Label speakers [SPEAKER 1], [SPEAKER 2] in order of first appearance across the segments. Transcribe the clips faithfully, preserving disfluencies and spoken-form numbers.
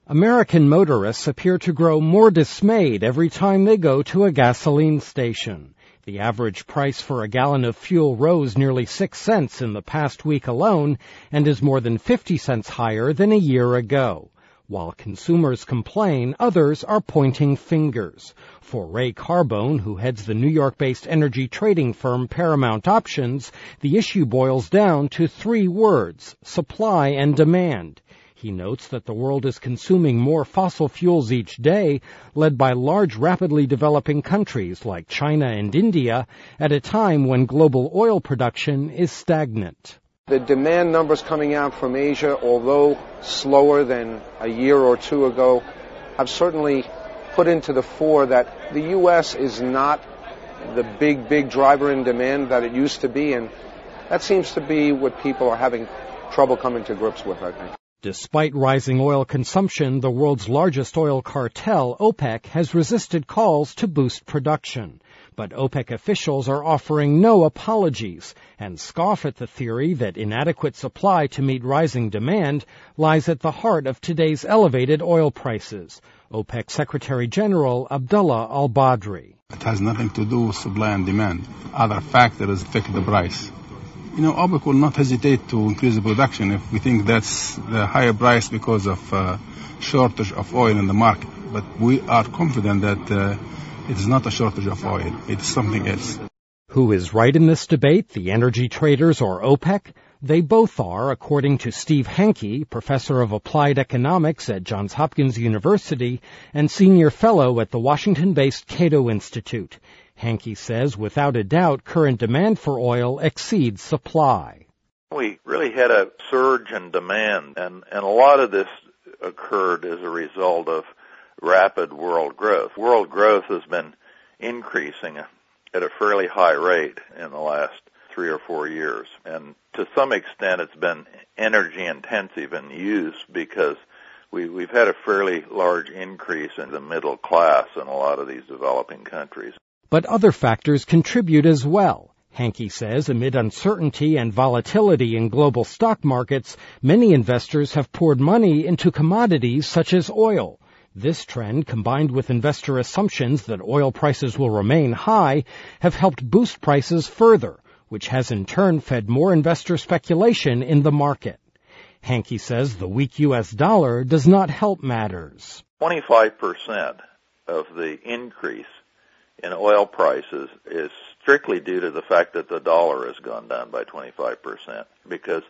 [SPEAKER 1] American motorists appear to grow more dismayed every time they go to a gasoline station. The average price for a gallon of fuel rose nearly six cents in the past week alone and is more than fifty cents higher than a year ago. While consumers complain, others are pointing fingers. For Ray Carbone, who heads the New York-based energy trading firm Paramount Options, the issue boils down to three words: supply and demand. He notes that the world is consuming more fossil fuels each day, led by large, rapidly developing countries like China and India, at a time when global oil production is stagnant.
[SPEAKER 2] The demand numbers coming out from Asia, although slower than a year or two ago, have certainly put into the fore that the U S is not the big, big driver in demand that it used to be, and that seems to be what people are having trouble coming to grips with, I think.
[SPEAKER 1] Despite rising oil consumption, the world's largest oil cartel, OPEC, has resisted calls to boost production. But OPEC officials are offering no apologies and scoff at the theory that inadequate supply to meet rising demand lies at the heart of today's elevated oil prices. OPEC Secretary General Abdullah al-Badri.
[SPEAKER 3] It has nothing to do with supply and demand. Other factors affect the price. You know, OPEC will not hesitate to increase the production if we think that's the higher price because of uh, shortage of oil in the market. But we are confident that uh, it is not a shortage of oil. It is something else.
[SPEAKER 1] Who is right in this debate, the energy traders or OPEC? They both are, according to Steve Hanke, professor of applied economics at Johns Hopkins University and senior fellow at the Washington-based Cato Institute. Hanke says, without a doubt, current demand for oil exceeds supply.
[SPEAKER 4] We really had a surge in demand, and, and a lot of this occurred as a result of rapid world growth. World growth has been increasing at a fairly high rate in the last three or four years, and to some extent it's been energy intensive in use because we, we've had a fairly large increase in the middle class in a lot of these developing countries.
[SPEAKER 1] But other factors contribute as well. Hanke says amid uncertainty and volatility in global stock markets, many investors have poured money into commodities such as oil. This trend, combined with investor assumptions that oil prices will remain high, have helped boost prices further, which has in turn fed more investor speculation in the market. Hanke says the weak U S dollar does not help matters.
[SPEAKER 4] twenty-five percent of the increase in oil prices is strictly due to the fact that the dollar has gone down by twenty-five percent, because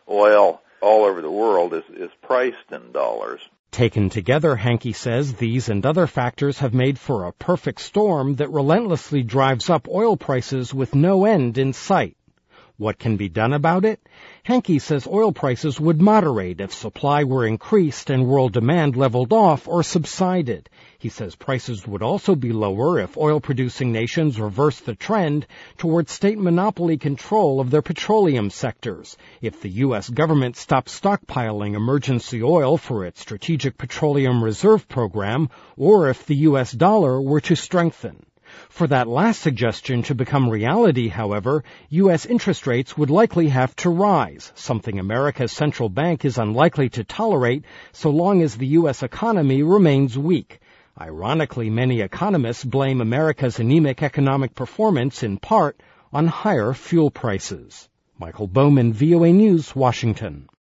[SPEAKER 4] oil all over the world is, is priced in dollars.
[SPEAKER 1] Taken together, Hanke says, these and other factors have made for a perfect storm that relentlessly drives up oil prices with no end in sight. What can be done about it? Hanke says oil prices would moderate if supply were increased and world demand leveled off or subsided. He says prices would also be lower if oil-producing nations reverse the trend towards state monopoly control of their petroleum sectors, if the U S government stopped stockpiling emergency oil for its Strategic Petroleum Reserve Program, or if the U S dollar were to strengthen. For that last suggestion to become reality, however, U S interest rates would likely have to rise, something America's central bank is unlikely to tolerate so long as the U S economy remains weak. Ironically, many economists blame America's anemic economic performance in part on higher fuel prices. Michael Bowman, V O A News, Washington.